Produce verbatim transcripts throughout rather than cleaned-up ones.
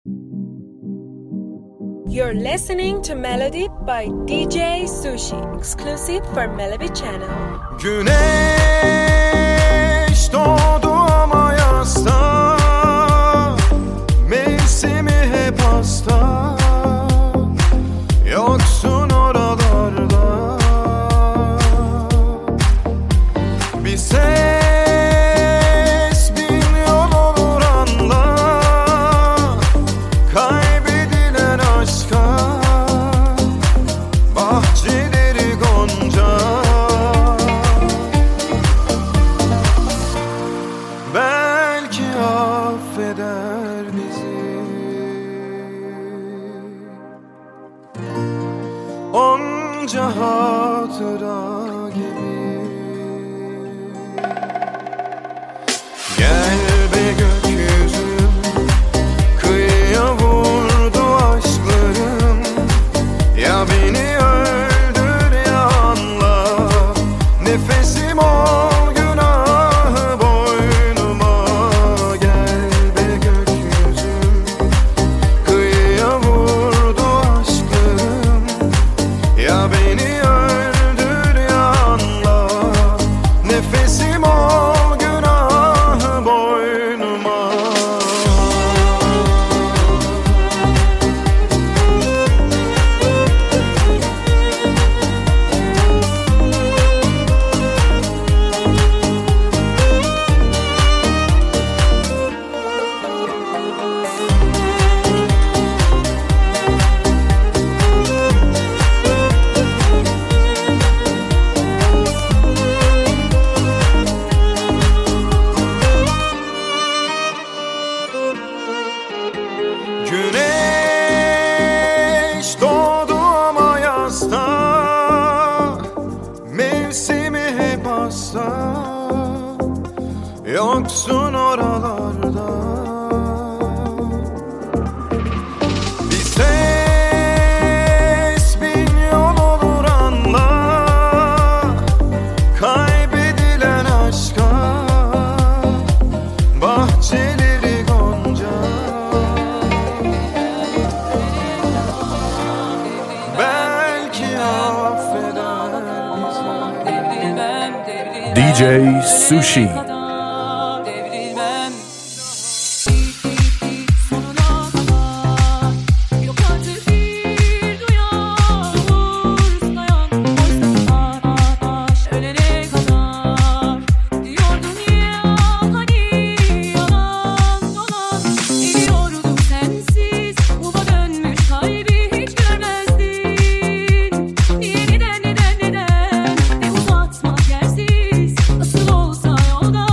You're listening to Melody by D J Sushi, exclusive for Melody Channel. Güneş doğdu ama yasta, mevsimi hep hasta, yoksun oralarda. Bir ses bin yol olur anla, kaybedilen aşka, bahçeleri gonca. Belki affeder bizi, onca hatıra gibi. Gel be gökyüzüm, kıyıya vurdu aşklarım. Ya beni öldür ya anla, nefesim ol günahı boynuma. Gel be gökyüzüm, kıyıya vurdu aşklarım. Ya beni öldür ya anla, nefesim ol günahı boynuma. Güneş doğdu ama yasta, mevsimi hep hasta, yoksun oralarda. Bir ses bin yol olur anla, kaybedilen aşka, bahçeleri gonca. Belki affeder bizi. D J Sushi. Uzatma yersiz, asıl olsa yolda.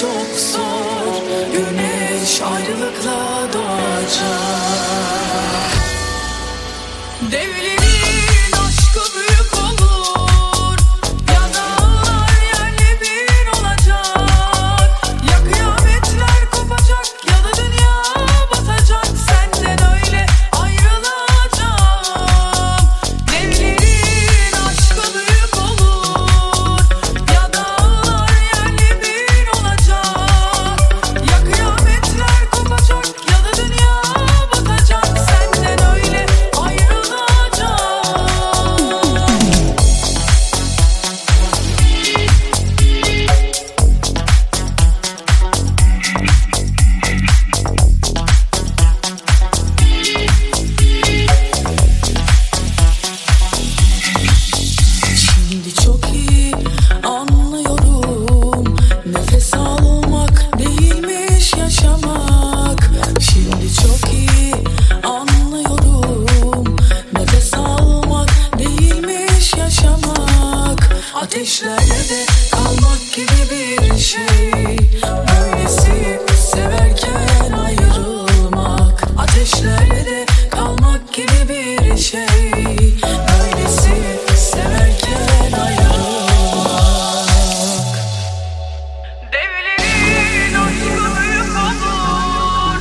çok zor. Güneş ayrılıkla doğacak. Devlerin aşkı büyük olur, ya dağlar yerle bir olacak. Ya kıyametler kopacak, ya da dünya batacak. Senden öyle ayrılacağım. Devlerin aşkı büyük olur, ya dağlar yerle bir olacak. Ya kıyametler kopacak, ya da dünya batacak. Senden öyle Şimdi çok iyi anlıyorum, nefes almak değilmiş yaşamak. Şimdi çok iyi anlıyorum, nefes almak değilmiş yaşamak. Ateşlerde kalmak gibi bir şey, böylesi severken ayrılmak. Ateşlerde kalmak gibi bir şey, böylesi severken ayrılmak. Devlerin aşkı büyük olur,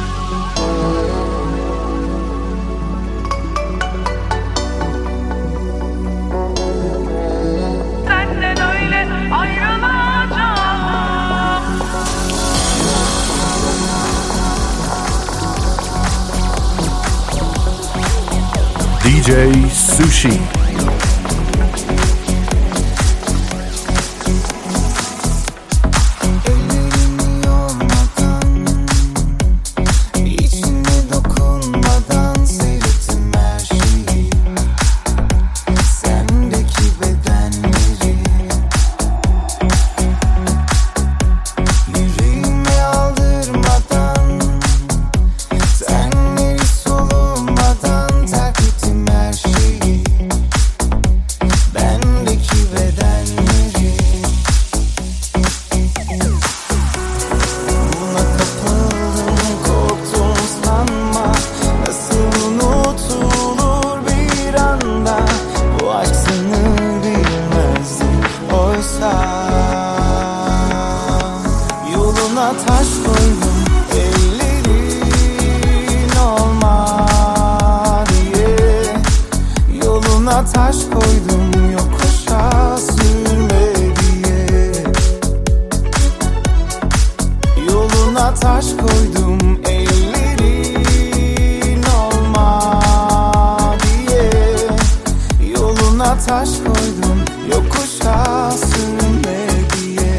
senden öyle ayrılacağım. D J Sushi. Ellerini yormadan, içine dokunmadan seyrettim her şeyi. Sendeki bedenleri yüreğime aldırmadan, tenleri solunmadan terk ettim her şeyi. Bendeki bedenleri buna kapıldım, korktum sanma. Nasıl unutulur bir anda, bu aşk sınır bilmezdi oysa. Yoluna taş koydum, ellerin olma diye. Yoluna taş koydum, yokuşa sürme diye. Yoluna taş koydum, ellerin olma diye. Yoluna taş koydum, yokuşa sürme diye.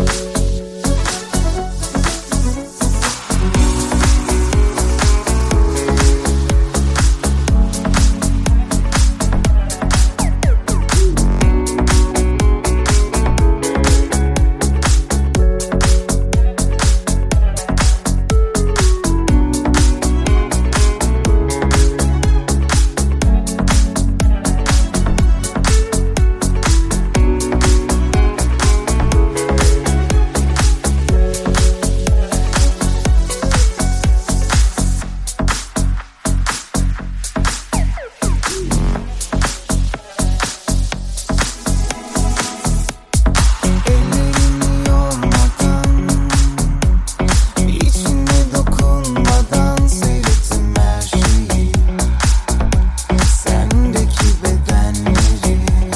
Ellerini yormadan, içine dokunmadan seyrettim her şeyi. Sendeki bedenleri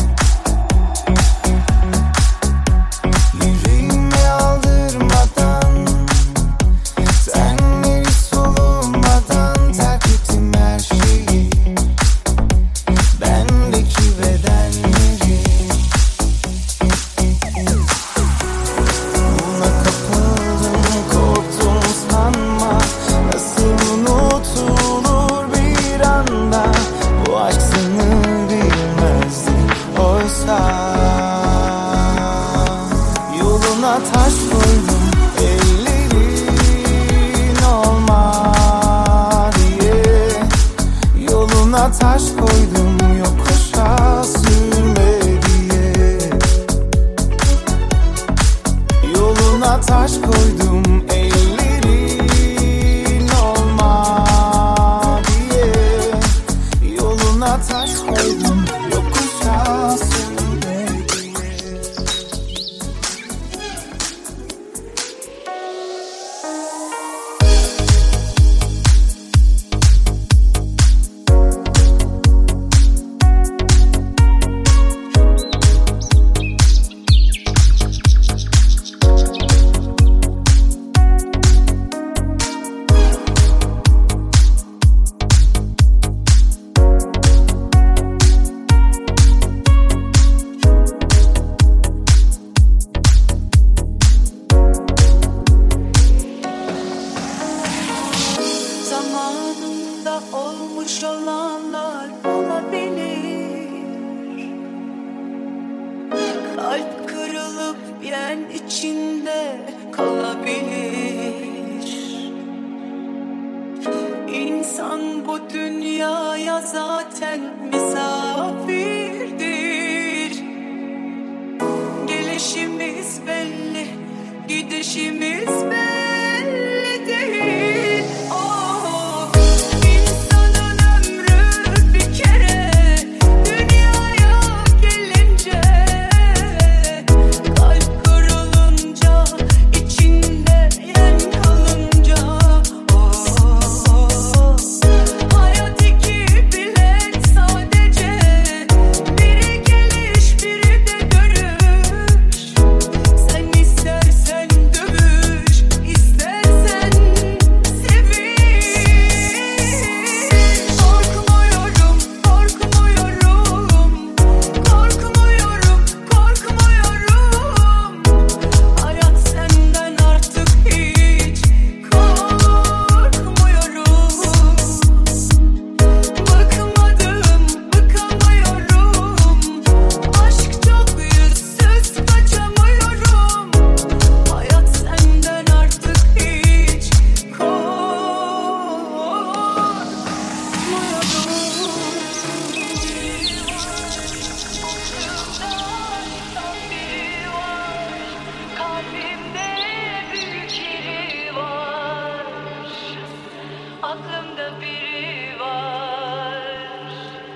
yüreğime aldırmadan, tenleri solunmadan terk ettim her şeyi. Bendeki bedenleri buna kapıldım, korktum sanma. Nasıl unutulur bir anda, bu aşk sınır bilmezdi oysa. Yoluna taş koydum, ellerin olma diye. Yoluna taş koydum, yokuşa sürme diye. Yoluna taş koydum ellerin olma diye. Yoluna taş koydum yokuşa sürme diye. Zamanında olmuş olanlar olabilir. Kalp kırılıp yen içinde kalabilir. İnsan bu dünyaya zaten misafirdir. Gelişimiz belli, gidişimiz belli değil. Oh, insanın ömrü bir kere, dünyaya gelince kalp kırılınca, içinde yen kalınca. Oh, hayat iki bilet sadece, biri geliş biri de dönüş. Sen istersen dövüş, istersen seviş. Korkmuyorum, korkmuyorum, korkmuyorum, korkmuyorum. Hayat senden artık hiç korkmuyorum. Bıkmadım, bıkamıyorum. Aşk çok yüzsüz, kaçamıyorum. Hayat senden artık hiç Kalbimde büyük yeri var, aklımda biri var.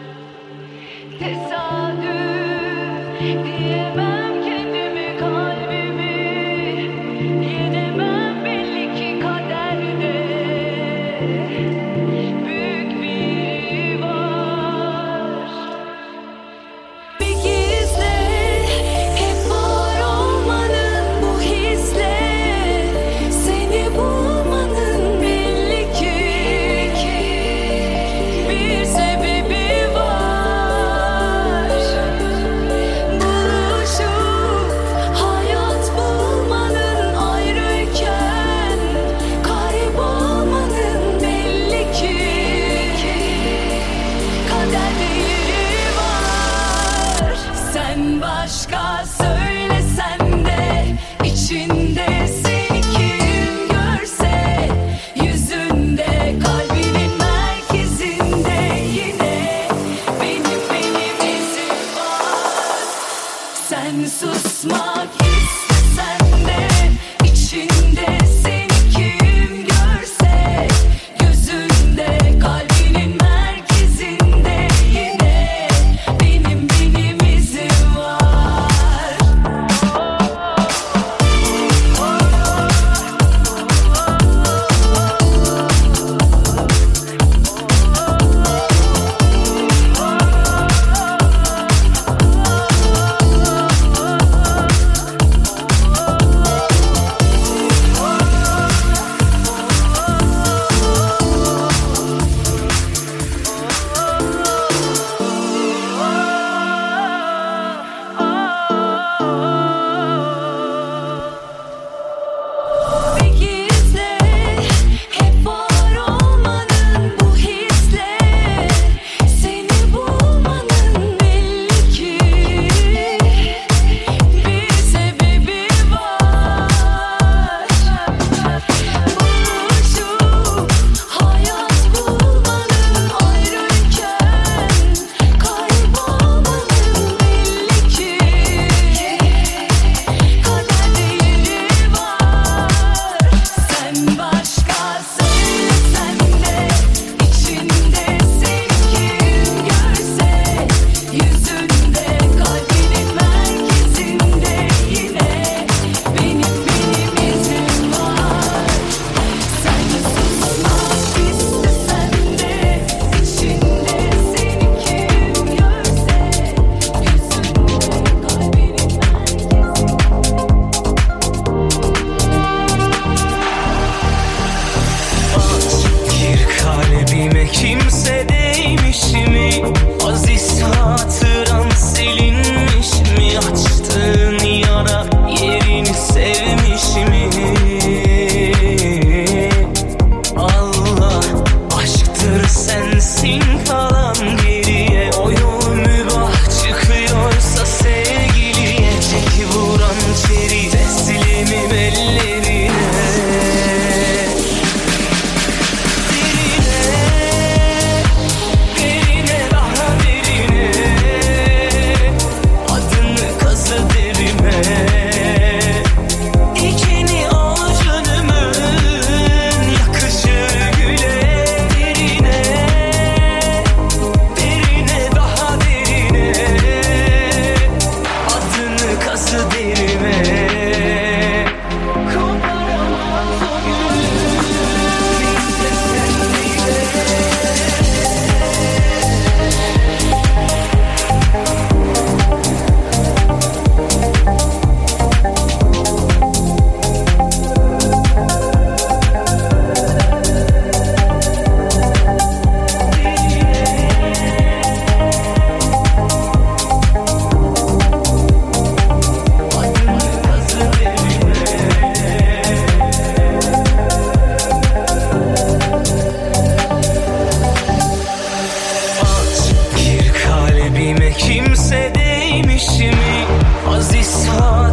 Tesadüf diyemem kendimi, kalbimi yenemem, belli ki kaderde büyük biri var. Bir gizle hep var olmanın, bu hisle seni bulmanın belli ki bir sebebi var. Buluşup hayat bulmanın, ayrıyken kaybolmanın belli ki kaderde yeri var. Sen başka söylesen de içinde seni kim görse, yüzünde kalbinin merkezinde yine benim benim izim var. Sen susmak istesen de içinde seni kim görse, yüzünde kalbinin merkezinde yine benim benim izim var. Oh,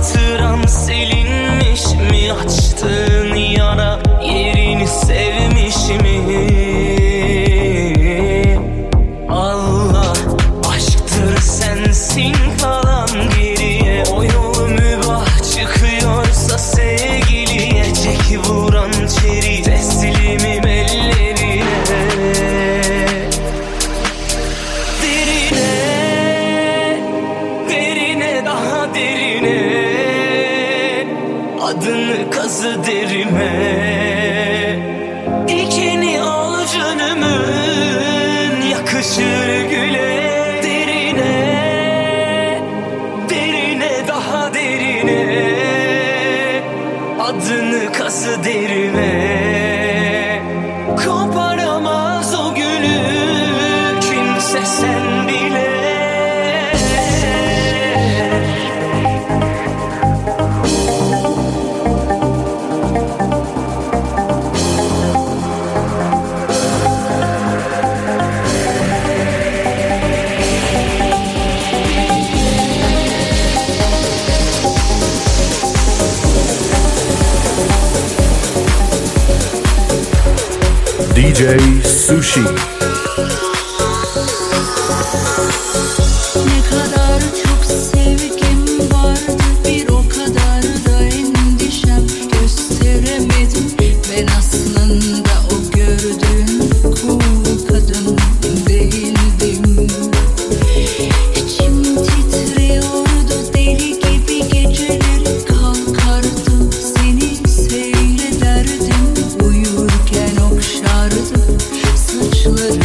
hatıram silinmiş mi? Açtığın yara yerini sevmiş mi? Allah aşktır sensin kalan geriye. O yolu mübah çıkıyorsa sevgiliye. Çeki vuran çeri teslimim ellerine. Derine, derine daha derine. Adını kazı derime. Dikeni al canımın yakışır güle. Derine, derine daha derine. Adını kazı derime. Koparamaz o gülü kimse sen bile. D J Sushi. Ne kadar çok sevgim vardı, bir o kadar da endişem. Gösteremedim ben aslında o gördüğün cool kadın değildim. İçim titriyordu deli gibi, geceleri kalkardım seni seyrederdim. Uyurken okşardım saçları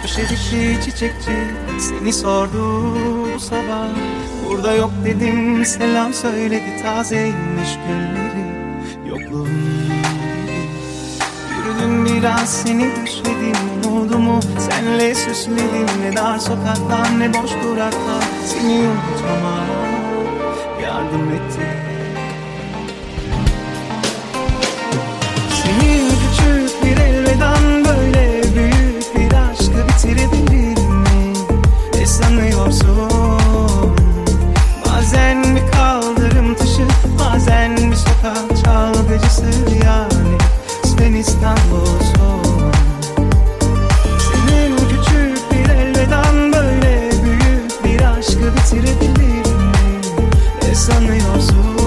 Köşedeki çiçekçi seni sordu bu sabah. Burada yok dedim, selam söyledi, tazeymiş gülleri. Yokluğun yürüdüm biraz, seni düşledim, umudumu senle süsledim. Ne dar sokaklar ne boş duraklar, seni unutmama yardım etti. Senin küçük bir elveden böyle büyük bir aşkı bitirebilir mi? Ne sanıyorsun? Bazen bir kaldırım taşı, bazen bir sokak çalgıcısı, yani sen İstanbul'sun. Senin küçük bir elveden böyle büyük bir aşkı bitirebilir mi? Ne sanıyorsun?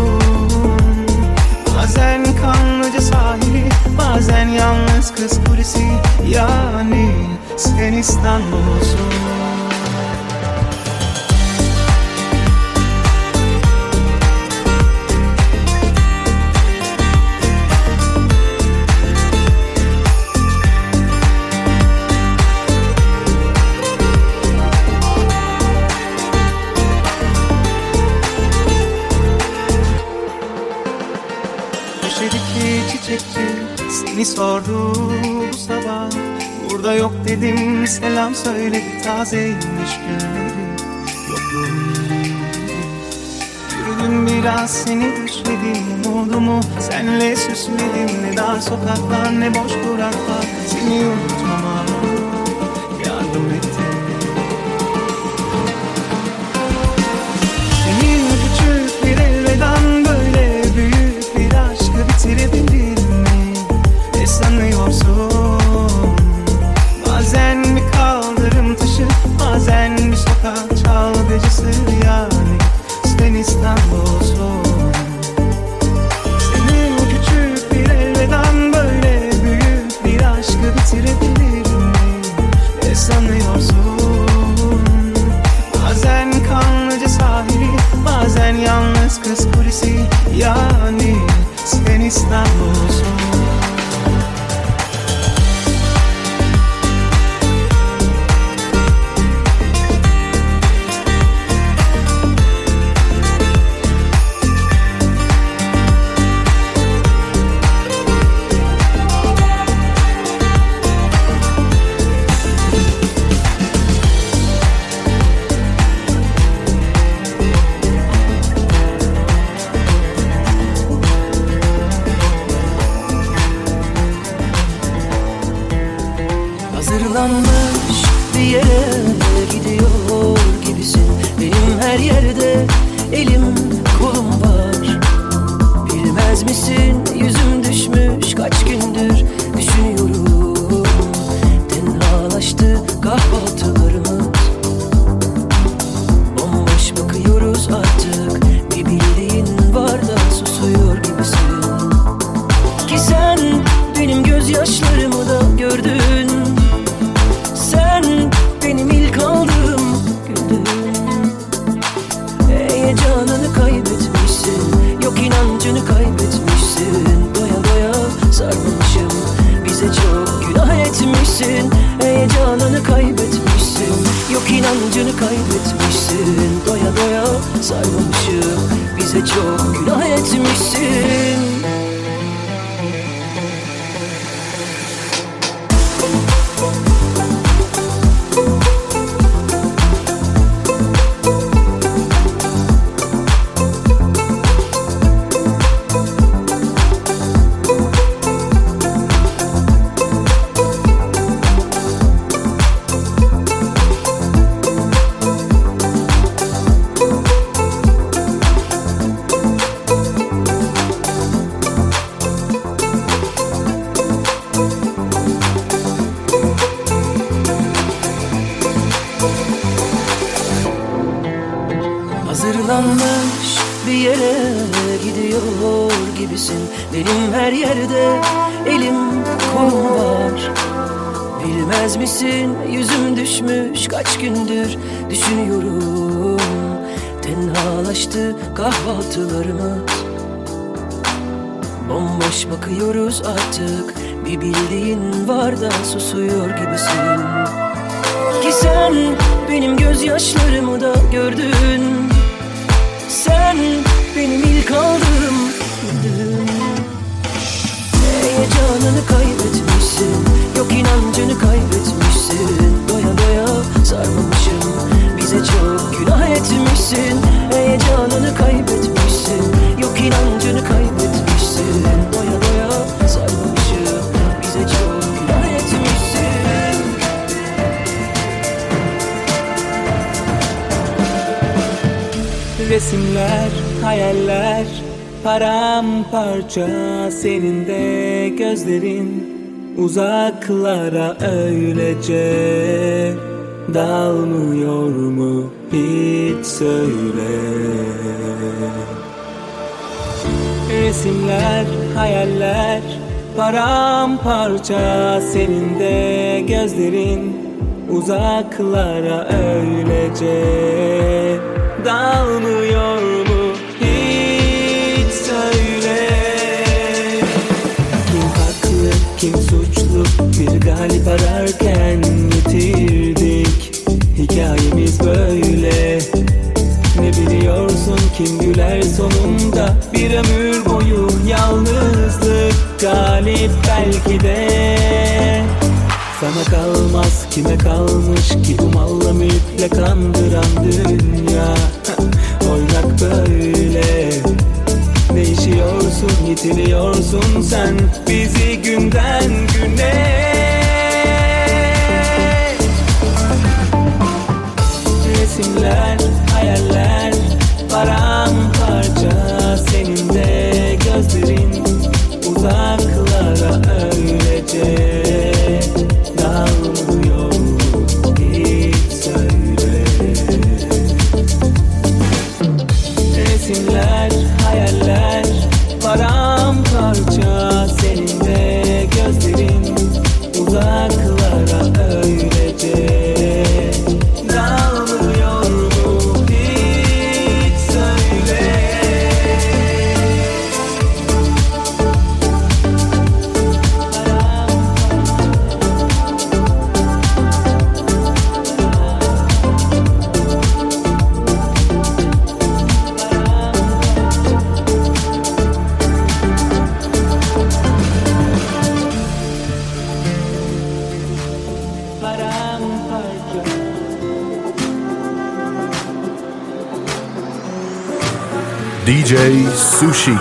Bazen Kanlıca sahili, bazen yalnız Kız Kulesi, yani sen İstanbul'sun. Seni sordu bu sabah. Burada yok dedim, selam söyledi, tazeymiş gülleri. Yokluğun yürüdüm biraz, seni düşledim, umudumu senle süsledim. Ne dar sokaklar ne boş duraklar, seni unutmama yardım etti. Senin küçük bir elveden böyle büyük bir aşkı bitirebilir mi? Ne sanıyorsun? Bazen bir kaldırım taşı, bazen bir sokak çalgıcısı, yani sen İstanbul'sun. Senin küçük bir elveden böyle büyük bir aşkı bitirebilir mi? Ne sanıyorsun? Bazen Kanlıca sahili, bazen yalnız Kız Kulesi, yani sen İstanbul'sun. Hazırlanmış bir yere gidiyor gibisin. Benim her yerde elim kolum var. Bilmez misin yüzüm düşmüş, kaç gündür düşünüyorum. Tenhalaştı kahvaltılarımız, bomboş bakıyoruz artık. Bir bildiğin var da susuyor gibisin. Ki sen benim gözyaşlarımı da gördün. Sen benim ilk aldığım gündün. Heyecanını kaybetmişsin, yok inancını kaybetmişsin. Doya doya sarmamışım, bize çok günah etmişsin. Heyecanını kaybetmişsin, yok inancını kaybetmişsin. Doya doya sarmamışım, bize çok günah etmişsin. Hazırlanmış bir yere gidiyor gibisin. Benim her yerde elim kolum var. Bilmez misin yüzüm düşmüş, kaç gündür düşünüyorum. Tenhalaştı kahvaltılarımız, bomboş bakıyoruz artık. Bir bildiğin var da susuyor gibisin. Sen benim gözyaşlarımı da gördün. Sen benim ilk aldığım gündün. Heyecanını kaybetmişsin, yok inancını kaybetmişsin. Doya doya sarmamışım, bize çok günah etmişsin. Heyecanını kaybetmişsin, yok inancını kaybetmişsin. Doya doya sarmamışım, bize çok günah etmişsin. Resimler, hayaller, paramparça senin de gözlerin. Uzaklara öylece dalmıyor mu hiç söyle. Resimler, hayaller, paramparça senin de gözlerin. Uzaklara öylece dalmıyor mu hiç söyle. Kim haklı, kim suçlu, bir galip ararken yitirdik. Hikayemiz böyle. Ne biliyorsun kim güler sonunda. Bir ömür boyu yalnızlık galip belki de. Sana kalmaz kime kalmış ki bu malla mülkle kandıran dünya. Oynak böyle. Değişiyorsun, yitiriyorsun sen bizi günden güne. Resimler, hayaller, paramparça senin de gözlerin. Uzaklara öylece dalmıyor hiç söyle. Resimler, hayaller, paramparça senin de gözlerin. Uzaklara öylece dalmıyor mu hiç söyle. D J Sushi.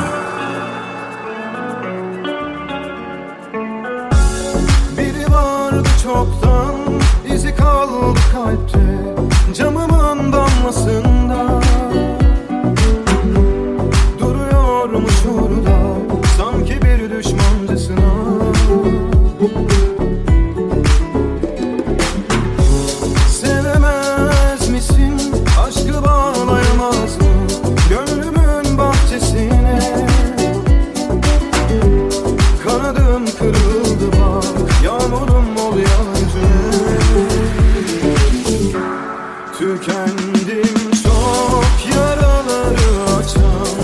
Biri vardı çoktan, izi kaldı kalpte, camımın damlasında. Duruyormuş orada, sanki bir düşmancasına. Sevemez misin, aşkı bağlayamaz mı gönlümün bahçesine? Kanadım kırıldı bak, yağmurum ol yağcı. Tükendim çok, yaraları açan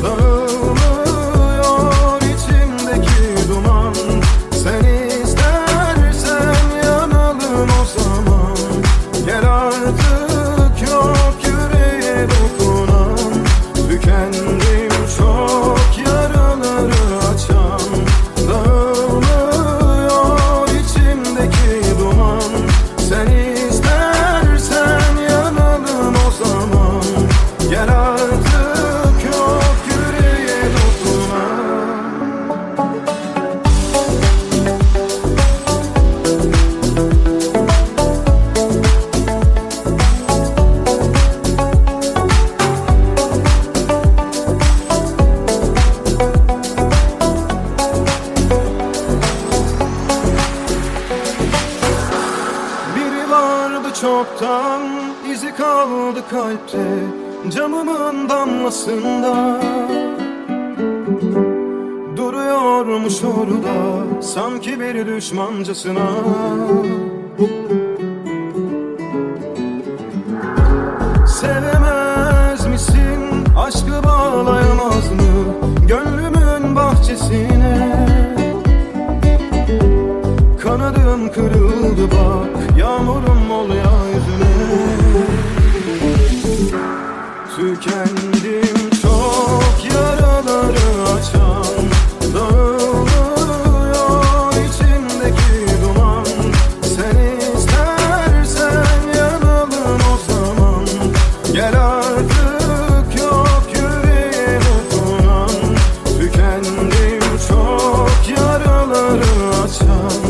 dağılıyor içimdeki duman. Sen istersen yanalım o zaman, gel artık yok yüreğe dokunan. Tükendim çok, yaraları açan dağılıyor içimdeki duman. Sen istersen yanalım o zaman, gel artık yok yüreğe dokunan. Biri vardı çoktan, izi kaldı kalpte, camımın damlasında. Duruyormuş orada, sanki bir düşmancasına. Sevemez misin, aşkı bağlayamaz mı gönlümün bahçesine? Kanadım kırıldı bak, yağmurum ol yağcı. tükendim. Çok yaraları açan dağılıyor içimdeki duman. Sen istersen yanalım o zaman. Gel artık yok yüreğe dokunan. Tükendim çok yaraları açan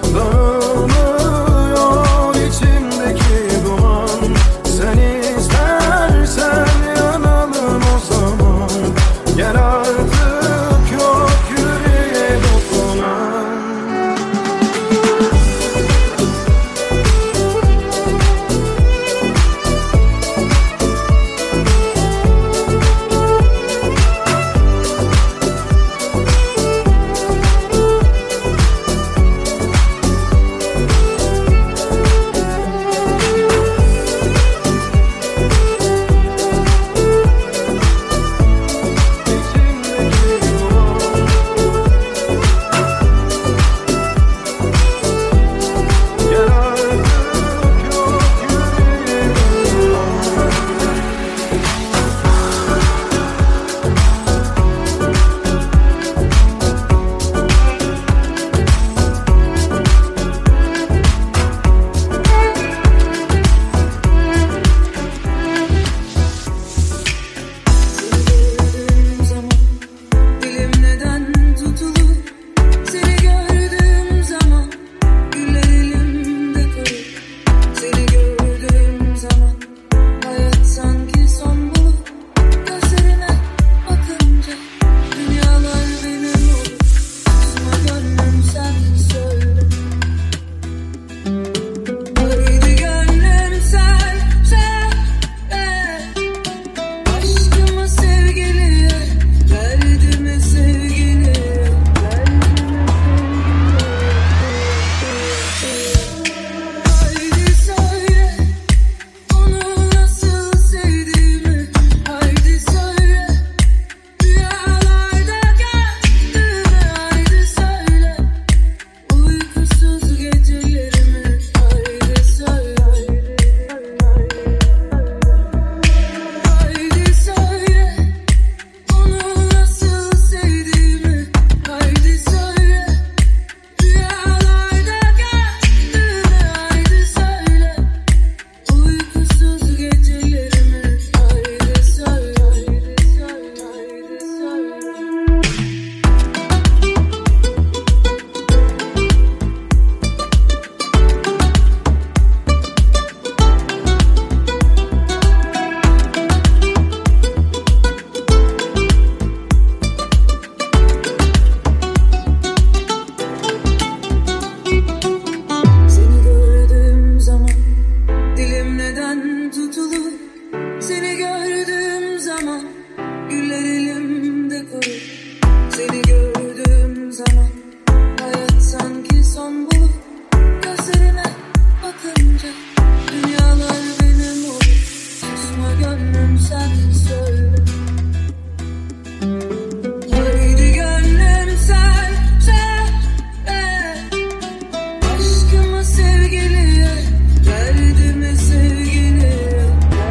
dağılıyor içimdeki duman. Sen istersen yanalım o zaman. Gel artık yok yüreğe dokunan. Dilim neden tutulur? Seni gördüğüm zaman güller elimde kalır. Seni gördüğüm zaman hayat sanki son bulur. Gözlerine bakınca dünyalar benim olur. Susma gönlüm sen söyle. Haydi gönlüm sen söyle. Aşkımı sevgiliye, derdimi sevgiliye. Haydi söyle onu nasıl sevdiğimi. Haydi söyle rüyalarda gördüğümü. Haydi söyle uykusuz gecelerimi. Haydi söyle. Haydi söyle onu nasıl sevdiğimi. Haydi söyle rüyalarda gördüğümü. Haydi söyle uykusuz gecelerimi. Haydi söyle. Haydi Seni gördüğüm zaman dilim neden tutulur? Seni gördüğüm zaman güller elimde kurur. Seni gördüğüm zaman hayat sanki son bulur. Gözlerine bakınca dünyalar benim olur. Susma gönlüm sen söyle. Haydi gönlüm sen söyle. Aşkımı sevgiliye, derdimi sevgiliye.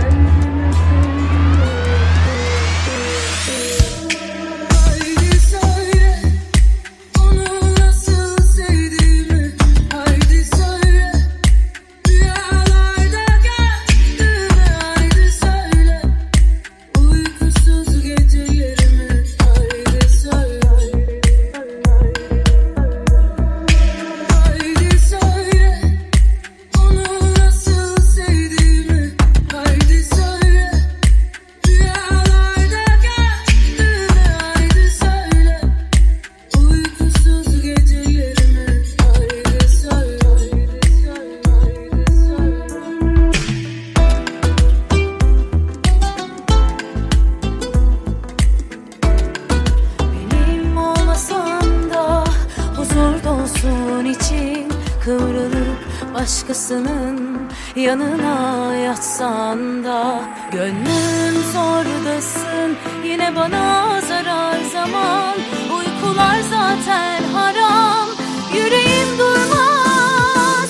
Haydi söyle onu nasıl sevdiğimi. Haydi söyle rüyalarda gördüğümü. Haydi söyle uykusuz gecelerimi. Haydi söyle. Haydi söyle onu nasıl sevdiğimi. Haydi söyle rüyalarda gördüğümü. Haydi söyle uykusuz gecelerimi. Haydi söyle. Benim olmasam da huzur dolsun için kıvrılıp başkasının yanına yatsan da gönlüm zordasın yine bana zarar zaman. Uykular zaten haram, yüreğim durmaz,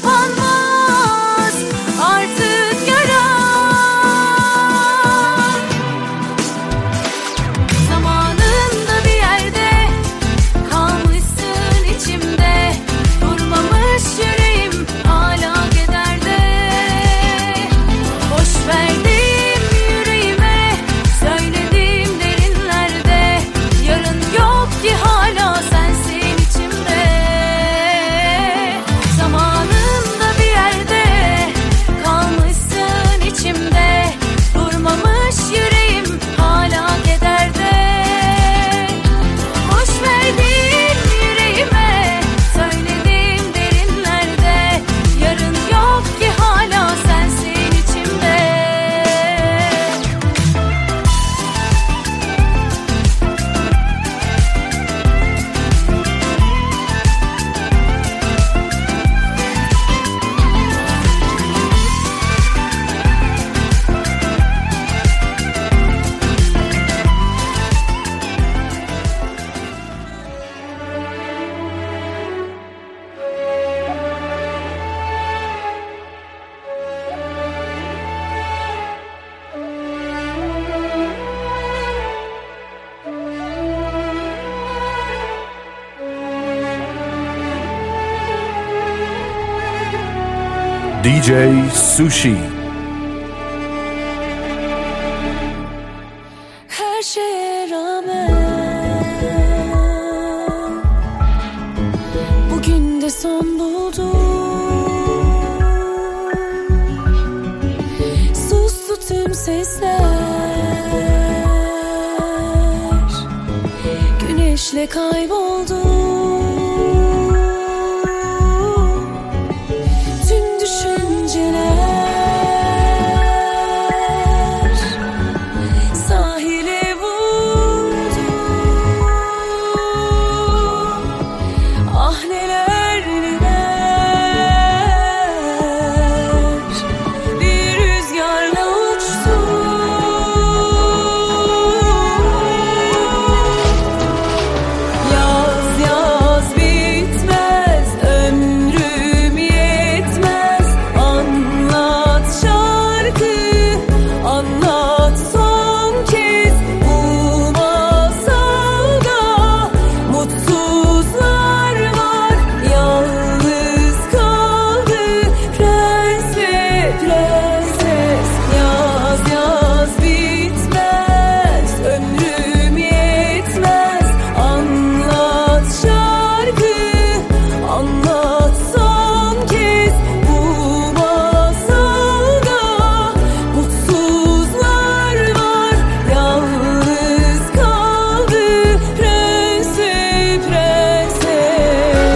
kapanmaz artık yaram. D J Sushi. Her şeye rağmen bugün de son buldum. Sustu tüm sesler, güneşle kayboldu. Tüm düşünceler sahile vurdu. Ah neler neler bir rüzgarla uçtu. Yaz yaz bitmez, ömrüm yetmez. Anlat şarkı, anlat son kez bu masalda. Mutsuzlar var, yalnız kaldı prens ve prenses. Yaz yaz bitmez, ömrüm yetmez. Anlat şarkı, anlat son kez bu masalda. Mutsuzlar var, yalnız kaldı prens ve prenses.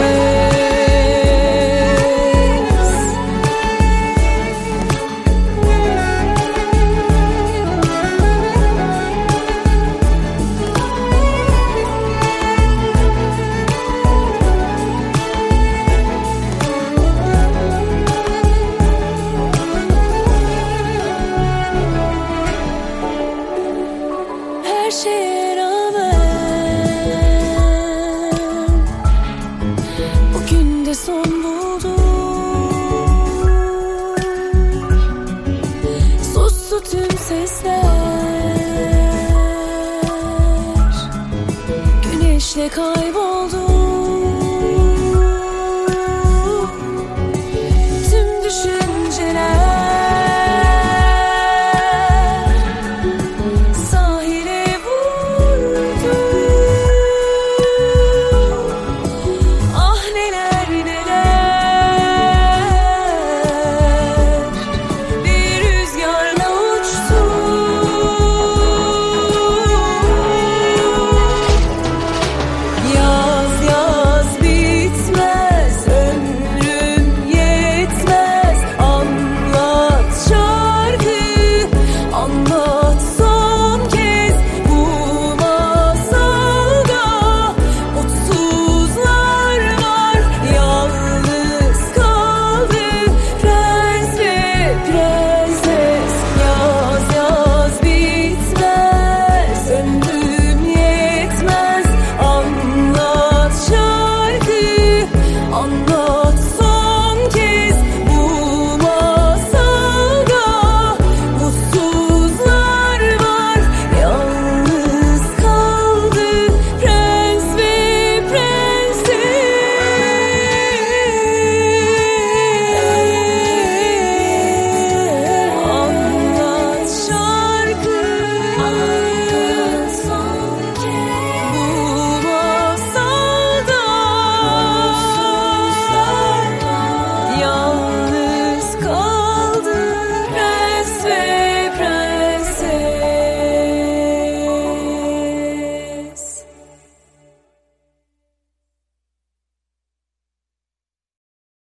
Her şeye rağmen bugün de son buldum. Sustu tüm sesler, güneşle kayboldu.